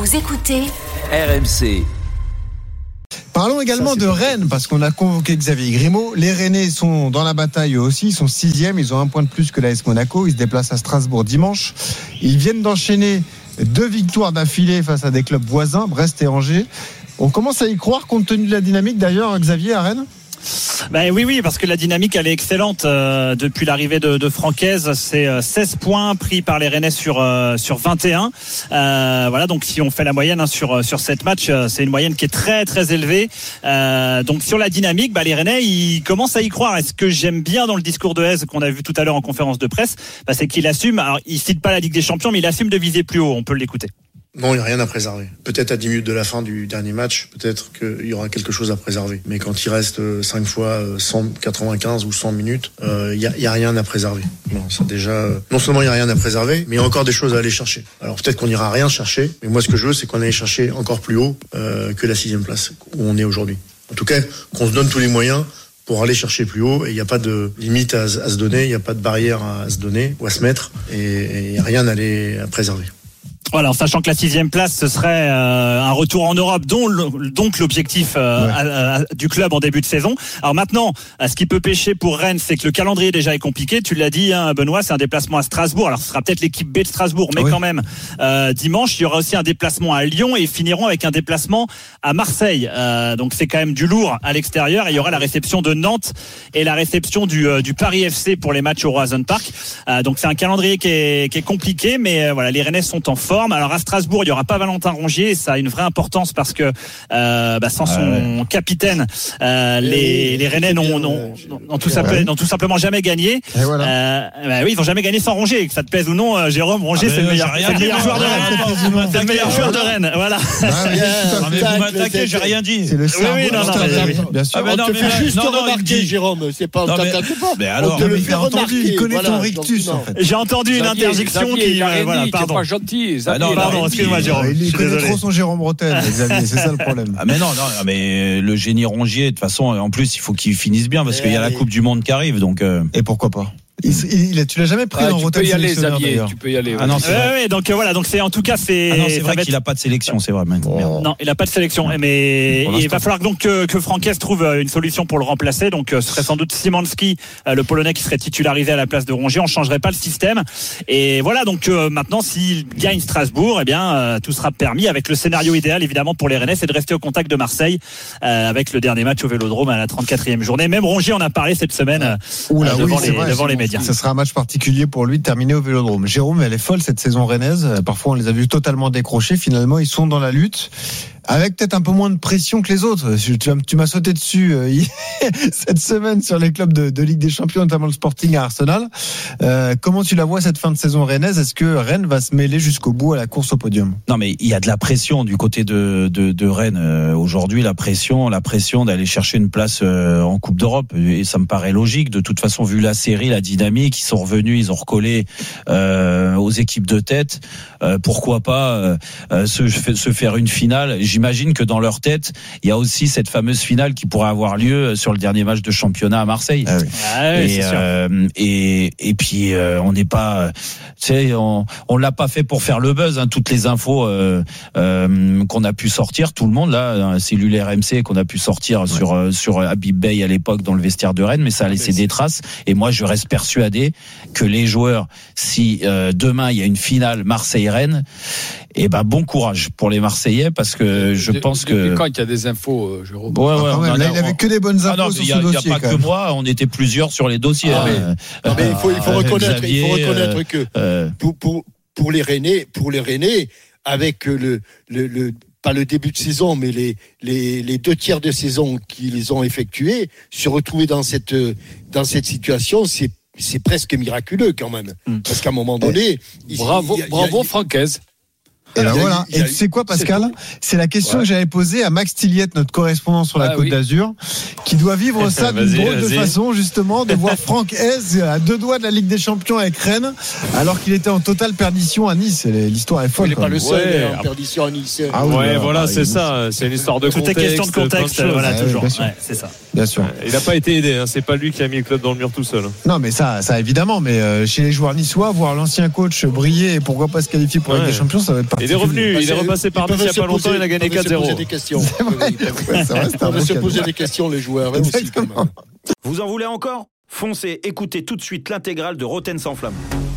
Vous écoutez RMC. Parlons également de Rennes, parce qu'on a convoqué Xavier Grimaud. Les Rennais sont dans la bataille eux aussi, ils sont 6e, ils ont un point de plus que l'AS Monaco. Ils se déplacent à Strasbourg dimanche. Ils viennent d'enchaîner 2 victoires d'affilée face à des clubs voisins, Brest et Angers. On commence à y croire compte tenu de la dynamique d'ailleurs, Xavier, à Rennes ? Ben oui, parce que la dynamique elle est excellente depuis l'arrivée de Francaise. C'est 16 points pris par les Rennais sur 21. Voilà, donc si on fait la moyenne sur 7 matchs, c'est une moyenne qui est très très élevée. Donc sur la dynamique, les Rennais ils commencent à y croire. Et ce que j'aime bien dans le discours de Hez qu'on a vu tout à l'heure en conférence de presse, c'est qu'il assume. Alors il cite pas la Ligue des Champions, mais il assume de viser plus haut. On peut l'écouter. Non, il n'y a rien à préserver. Peut-être à 10 minutes de la fin du dernier match, peut-être qu'il y aura quelque chose à préserver. Mais quand il reste 5 fois 195 ou 100 minutes, il y a rien à préserver. Non, ça déjà, non seulement il n'y a rien à préserver, mais il y a encore des choses à aller chercher. Alors peut-être qu'on n'ira rien chercher, mais moi ce que je veux, c'est qu'on aille chercher encore plus haut que la 6e place où on est aujourd'hui. En tout cas, qu'on se donne tous les moyens pour aller chercher plus haut, et il n'y a pas de limite à se donner, il n'y a pas de barrière à se donner ou à se mettre, et il n'y a rien à préserver. Voilà, en sachant que la 6e place, ce serait un retour en Europe, donc l'objectif du club en début de saison. Alors maintenant, ce qui peut pêcher pour Rennes, c'est que le calendrier déjà est compliqué. Tu l'as dit, Benoît, c'est un déplacement à Strasbourg. Alors ce sera peut-être l'équipe B de Strasbourg, mais quand même, dimanche, il y aura aussi un déplacement à Lyon et ils finiront avec un déplacement à Marseille. Donc c'est quand même du lourd à l'extérieur. Et il y aura la réception de Nantes et la réception du Paris FC pour les matchs au Roazhon Park. Donc c'est un calendrier qui est compliqué, mais voilà, les Rennais sont en forme. Alors à Strasbourg, il n'y aura pas Valentin Rongier, et ça a une vraie importance parce que sans son capitaine, les Rennais n'ont tout simplement jamais gagné. Voilà. Oui, ils n'ont jamais gagné sans Rongier. Que ça te plaise ou non, Jérôme, Rongier c'est le meilleur joueur de Rennes. C'est le meilleur joueur de Rennes. Voilà. Vous m'attaquez, j'ai rien dit. C'est le cerveau. Bien sûr. On te fait juste remarquer, Jérôme. C'est pas, on t'attaque pas. Mais alors, on te le fait remarquer. Il connaît ton rictus en fait. J'ai entendu une interjection qui, voilà, pardon. Pas gentil. Pardon, excuse-moi, Jérôme. Il connaît trop son Jérôme Bretagne, Xavier, c'est ça le problème. Mais non, mais le génie Rongier, de toute façon, en plus, il faut qu'il finisse bien parce qu'il y a la Coupe du Monde qui arrive, donc. Et pourquoi pas? Tu l'as jamais pris en rotation. Tu peux y aller, Xavier. Tu peux y aller. Ah non, c'est vrai. Donc voilà, donc c'est en tout cas c'est. Ah non, c'est vrai qu'il a pas de sélection, c'est vrai. Non, il a pas de sélection, mais il va falloir donc que Francaise trouve une solution pour le remplacer. Donc ce serait sans doute Szymanski, le Polonais, qui serait titularisé à la place de Rongier. On changerait pas le système. Et voilà, donc maintenant, s'il gagne Strasbourg, tout sera permis. Avec le scénario idéal, évidemment, pour les Rennais, c'est de rester au contact de Marseille avec le dernier match au Vélodrome à la 34e journée. Même Rongier en a parlé cette semaine devant les médias. Ce sera un match particulier pour lui de terminer au Vélodrome. Jérôme, elle est folle cette saison rennaise. Parfois, on les a vus totalement décrochés. Finalement, ils sont dans la lutte, avec peut-être un peu moins de pression que les autres. Tu m'as sauté dessus cette semaine sur les clubs de Ligue des Champions, notamment le Sporting à Arsenal. Comment tu la vois cette fin de saison rennaise? Est-ce que Rennes va se mêler jusqu'au bout à la course au podium? Non, mais il y a de la pression du côté de Rennes. Aujourd'hui, la pression d'aller chercher une place en Coupe d'Europe. Et ça me paraît logique. De toute façon, vu la série, la dynamique, ils sont revenus, ils ont recollé aux équipes de tête. Pourquoi pas se faire une finale? J'imagine que dans leur tête, il y a aussi cette fameuse finale qui pourrait avoir lieu sur le dernier match de championnat à Marseille. Et puis on n'est pas, on l'a pas fait pour faire le buzz. Toutes les infos qu'on a pu sortir, tout le monde là, cellule RMC qu'on a pu sortir sur Habib Bey à l'époque dans le vestiaire de Rennes, mais ça a laissé des traces. Et moi, je reste persuadé que les joueurs, si demain il y a une finale Marseille-Rennes, bon courage pour les Marseillais, parce que je pense que quand il y a des infos, Jérôme. Il n'avait que des bonnes infos sur ce dossier. Il n'y a pas que moi, on était plusieurs sur les dossiers. Mais il faut reconnaître que pour les Rennais, avec pas le début de saison, mais les 2 tiers de saison qu'ils ont effectués, se retrouver dans cette situation, c'est presque miraculeux quand même. Parce qu'à un moment donné, bravo Francaise. Et voilà. Et tu sais quoi, Pascal? C'est la question que j'avais posée à Max Tilliette, notre correspondant sur la Côte d'Azur, qui doit vivre ça d'une drôle de façon, justement, de voir Franck Hez à 2 doigts de la Ligue des Champions avec Rennes, alors qu'il était en totale perdition à Nice. L'histoire est folle. Il n'est pas le seul en perdition à Nice. C'est ça. C'est une histoire de contexte. Tout est question de contexte. Voilà, toujours. C'est ça. Bien sûr. Il n'a pas été aidé. C'est pas lui qui a mis le club dans le mur tout seul. Non, mais ça évidemment. Mais chez les joueurs niçois, voir l'ancien coach briller et pourquoi pas se qualifier pour la Ligue des Champions, ça va être Il est revenu, il est repassé par Nice il n'y a pas longtemps, il a gagné 4-0. Ils peuvent se poser des questions. Ils peuvent se poser des questions, les joueurs. Vous en voulez encore ? Foncez, écoutez tout de suite l'intégrale de Roten sans flamme.